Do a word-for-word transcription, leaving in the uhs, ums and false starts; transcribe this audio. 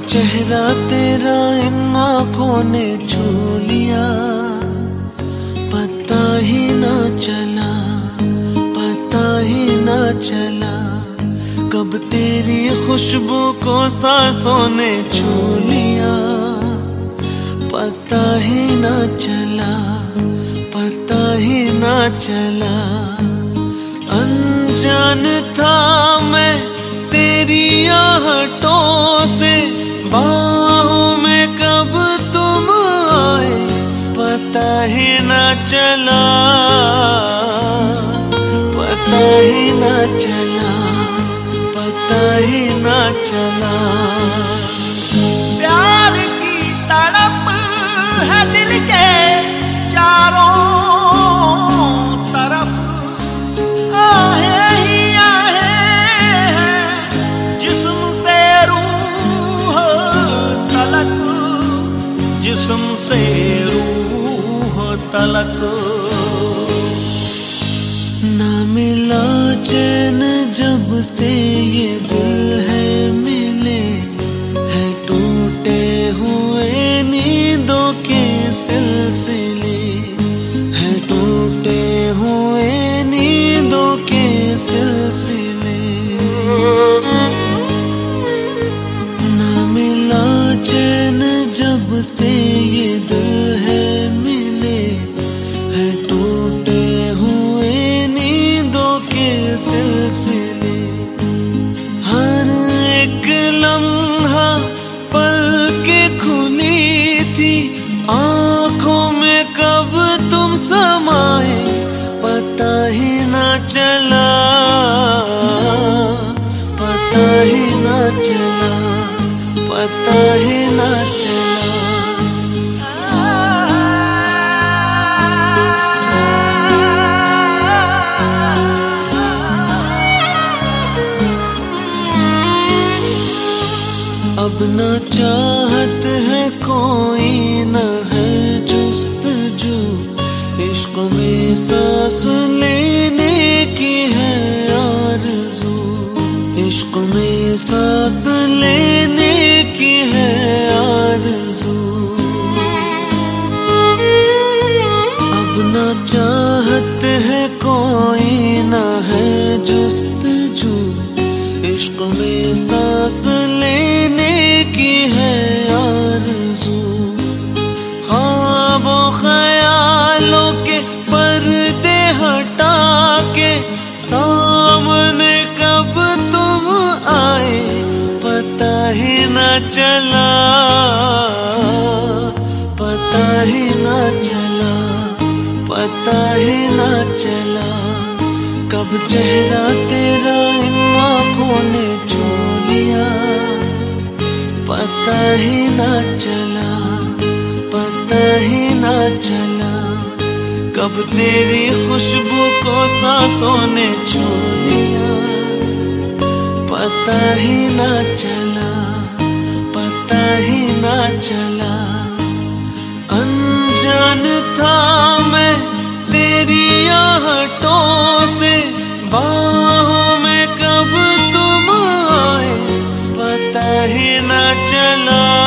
चेहरा तेरा इन आँखों ने छू लिया, पता ही ना चला, पता ही ना चला, कब तेरी खुशबू को सांसों ने छू लिया, पता ही ना चला, पता ही ना चला। अनजान था मैं तेरी आहटों से, बाहों में कब तुम आए पता ही ना चला, पता ही ना चला, पता ही ना चला। प्यार की तड़प है दिल के चारों तरफ, आहे ही आहे हैं जिस्म से रूह तलक, जिस्म से रूह तलक। ना मिला चैन जब से ये दिल है मिले, है टूटे हुए नींदों के सिलसिले, है टूटे हुए नींदों के सिलसिले। ना मिला चैन जब से ये दिल है मिले, है टूटे हुए नींदों के सिलसिले। हर एक लम्हा पल के खुली थी, आँखों में कब तुम समाए पता ही ना चला, पता ही ना चला, पता ही ना चला। अब न चाहत है कोई न है जुस्तजू, इश्क में सांस लेने की है आरज़ू, इश्क में सांस लेने की है आरज़ू। अब न चाहत है कोई न है जुस्तजू, इश्क में सांस लेने की है आरज़ू। ख्वाबों ख्यालों के पर्दे हटा के सामने कब तुम आए पता ही ना चला, पता ही ना चला, पता ही ना चला, कब चेहरा तेरा इन आँखों ने छू लिया, पता ही ना चला, पता ही ना चला, कब तेरी खुशबू को सांसों ने छू लिया, पता ही ना चला, पता ही ना चला। अनजान था मैं तेरी आहटों से, बाहों में कब तुम आए पता ही ना चला।